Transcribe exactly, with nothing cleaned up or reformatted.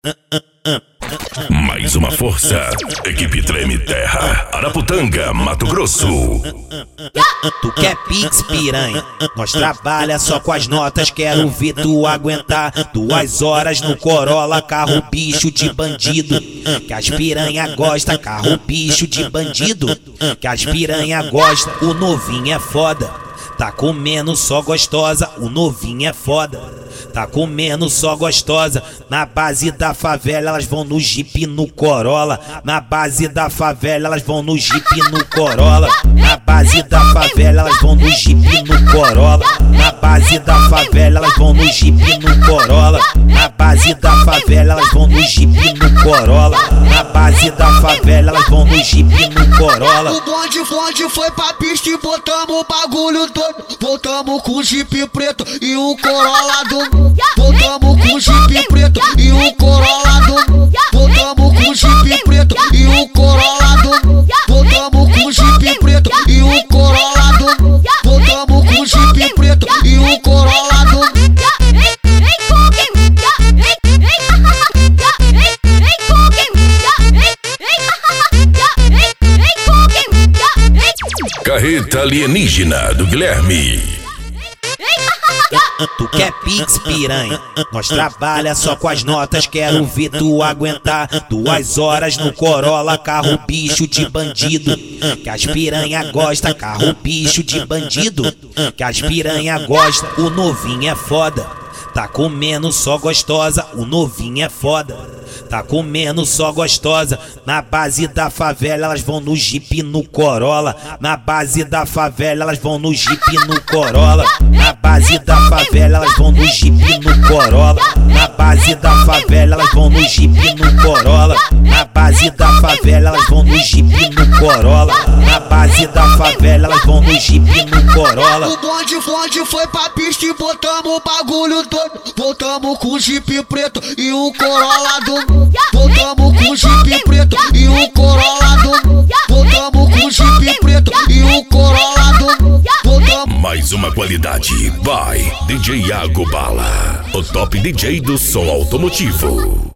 Mais uma força. Equipe Treme Terra, Araputanga, Mato Grosso. Tu quer pix, piranha? Nós trabalha só com as notas, quero ver tu aguentar duas horas no Corolla, carro bicho de bandido. Que as piranha gosta, carro bicho de bandido. Que as piranha gosta, o novinho é foda. Tá comendo só gostosa, o novinho é foda. Tá comendo só gostosa. Na base da favela elas vão no Jeep no Corolla. Na base da favela elas vão no Jeep no Corolla. Na base da favela elas vão no Jeep no Corolla. Na base da favela elas vão no Jeep no Corolla. Na base da favela elas vão no Jeep no Corolla. Na base da favela elas vão no Jeep no Corolla. O bonde bonde foi pra pista e botamos o bagulho todo. Voltamos com o Jeep preto e o Corolla do. Voltamos com o Jeep preto e o Corolla do. Voltamos com o Jeep preto e o Corolla do. Voltamos com o Jeep preto e o Corolla do. Voltamos com o Jeep preto e o Corolla do. Carreta alienígena do Guilherme. Tu quer pix, piranha? Nós trabalha só com as notas, quero ver tu aguentar duas horas no Corolla, carro bicho de bandido. Que as piranha gosta, carro bicho de bandido. Que as piranha gosta, o novinho é foda. Tá comendo só gostosa, o novinho é foda. Tá comendo só gostosa. Na base da favela elas vão no Jeep no Corolla. Na base da favela elas vão no Jeep no Corolla. Na base da favela elas vão no Jeep no Corolla. Na base da favela elas vão no Jeep no Corolla. Na base da favela elas vão no Jeep no Corolla. Na base da favela elas vão no Jeep no Corolla. O bonde bonde foi pra pista e botamos o bagulho todo. Voltamos com o Jeep preto e o Corolla do. Voltamos com o Jeep preto e o Corolla do. Voltamos com o Jeep preto e o Corolla do. Voltamos. Mais uma qualidade by D J Iago Bala, o top D J do som automotivo.